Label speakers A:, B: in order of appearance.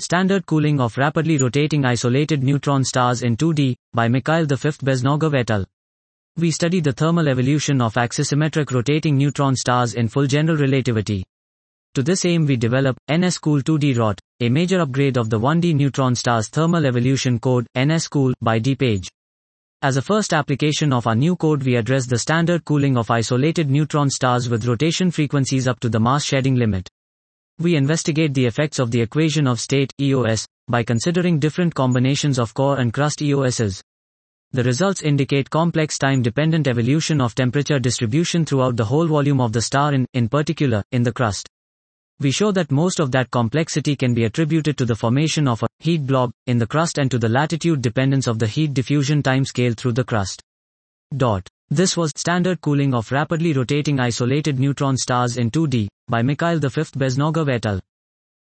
A: Standard Cooling of Rapidly Rotating Isolated Neutron Stars in 2D, by Mikhail V. Beznogov et al. We study the thermal evolution of axisymmetric rotating neutron stars in full general relativity. To this aim we develop NSCool 2D ROT, a major upgrade of the 1D neutron star's thermal evolution code, NSCool, by D. Page. As a first application of our new code, we address the standard cooling of isolated neutron stars with rotation frequencies up to the mass shedding limit. We investigate the effects of the equation of state, EOS, by considering different combinations of core and crust EOSs. The results indicate complex time-dependent evolution of temperature distribution throughout the whole volume of the star in particular, in the crust. We show that most of that complexity can be attributed to the formation of a heat blob in the crust and to the latitude dependence of the heat diffusion timescale through the crust. This was Standard Cooling of Rapidly Rotating Isolated Neutron Stars in 2D, by Mikhail V. Beznogov et al.